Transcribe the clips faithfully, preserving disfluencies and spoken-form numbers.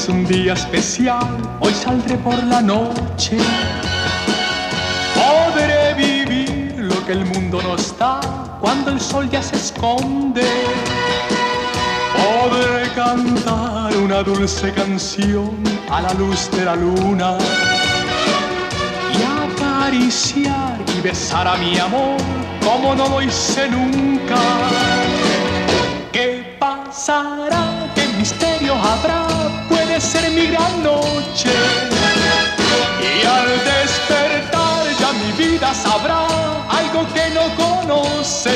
es un día especial, hoy saldré por la noche. Podré vivir lo que el mundo no está cuando el sol ya se esconde. Podré cantar una dulce canción a la luz de la luna y acariciar y besar a mi amor como no lo hice nunca. ¿Qué pasará? ¿Qué misterio habrá? Puede ser mi gran noche. Y al despertar ya mi vida sabrá algo que no conoce.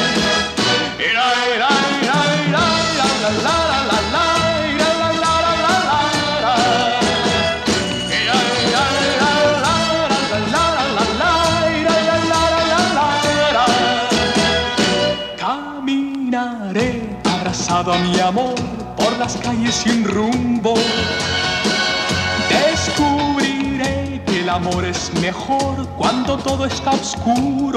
Caminaré abrazado a mi amor por las calles sin rumbo. Descubriré que el amor es mejor cuando todo está oscuro.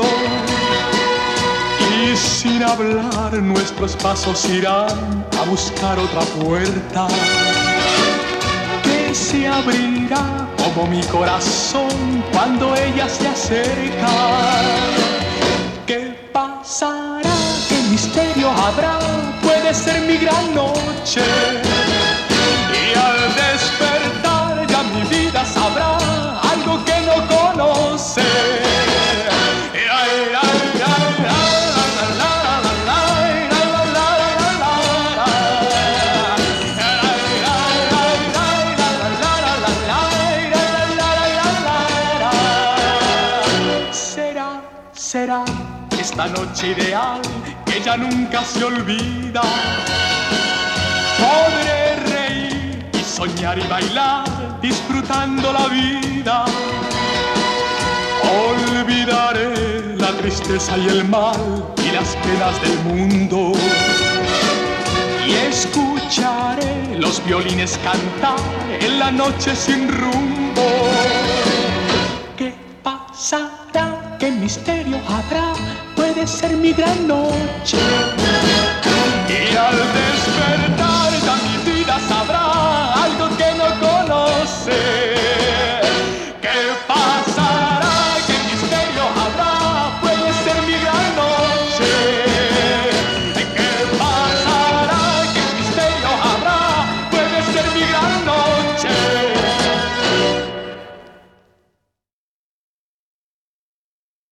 Y sin hablar nuestros pasos irán a buscar otra puerta que se abrirá como mi corazón cuando ella se acerca. ¿Qué pasará? ¿Qué misterio habrá? Puede ser mi gran noche. Y al despertar ya mi vida sabrá algo que no conoce. Será, será esta noche ideal que ya nunca se olvida. Podré reír y soñar y bailar disfrutando la vida. Olvidaré la tristeza y el mal y las penas del mundo. Y escucharé los violines cantar en la noche sin rumbo. ¿Qué pasará? ¿Qué misterio habrá? Puede ser mi gran noche. Y al despertar